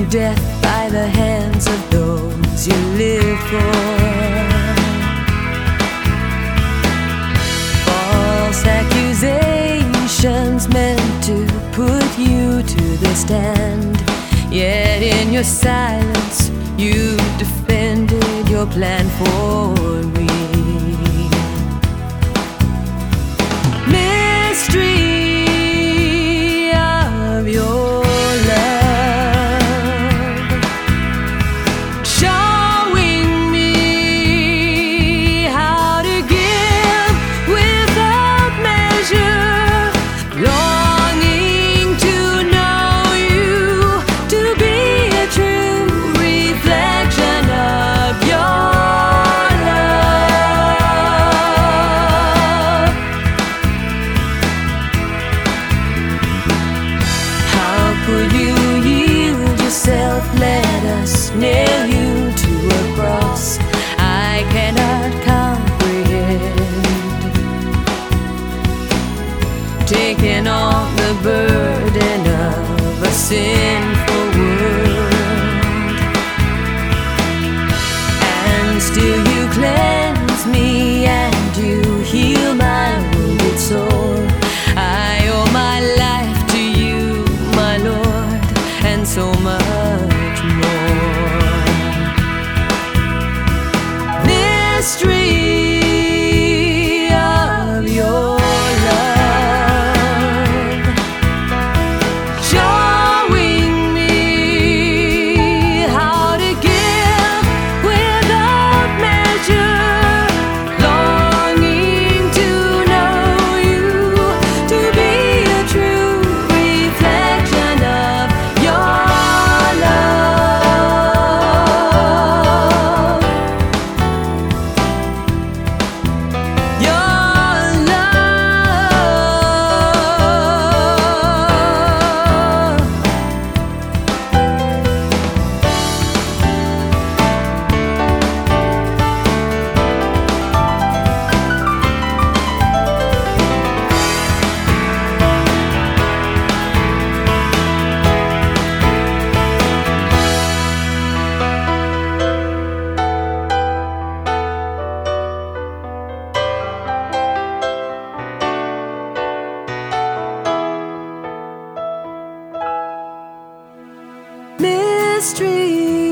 death by the hands of those you live for. False accusations meant to put you to the stand, yet in your silence you defended your plan for me. Mystery of your love, showing me how to give without measure, longing to know you, to be a true reflection of your love. How could you yield yourself? Let us nail you to a cross. I cannot comprehend, taking on the burden of a sinful world, and still you cleanse me and you heal my wounded soul. I owe my life to you, my Lord, and so much more. Mystery of your love, showing me how to give without measure, longing to know you, to be a true reflection of your love. Your mystery